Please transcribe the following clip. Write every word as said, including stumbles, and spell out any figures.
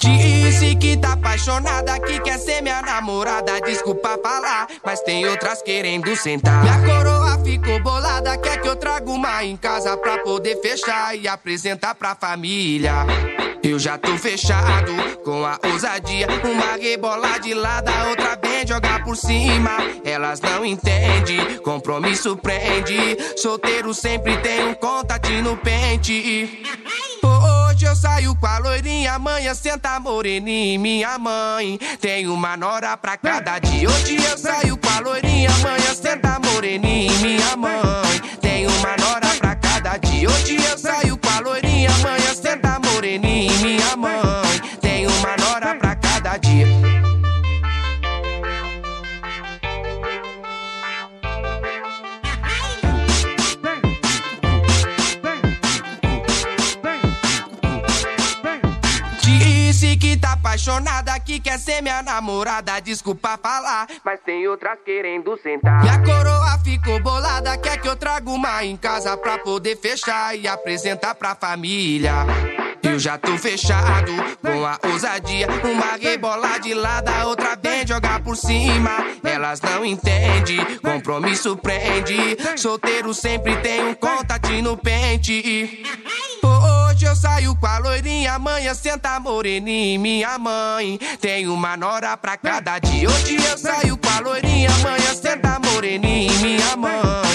Disse que tá apaixonada, que quer ser minha namorada. Desculpa falar, mas tem outras querendo sentar. Minha coroa ficou bolada, quer que eu traga uma em casa pra poder fechar e apresentar pra família. Eu já tô fechado com a ousadia. Uma rebola de lado, a outra vem jogar por cima. Elas não entendem, compromisso prende. Solteiro sempre tem um contatinho no pente. Hoje eu saio com a loirinha, amanhã senta moreninha, minha mãe. Tem uma nora pra cada dia. Hoje eu saio com a loirinha, amanhã senta moreninha, minha mãe. Tem uma nora pra cada dia. Hoje eu saio com a loirinha, amanhã senta moreninha, minha mãe. Tem uma nora pra cada dia. Disse que tá apaixonada, que quer ser minha namorada. Desculpa falar, mas tem outras querendo sentar. Minha coroa ficou bolada, quer que eu traga uma em casa pra poder fechar e apresentar pra família. Eu já tô fechado com a ousadia. Uma rebola de lado, a outra vem jogar por cima. Elas não entendem, compromisso prende. Solteiro sempre tem um contatinho no pente. Hoje eu saio com a loirinha, amanhã senta moreninha, minha mãe. Tem uma nora pra cada dia. Hoje eu saio com a loirinha, amanhã senta moreninha, minha mãe.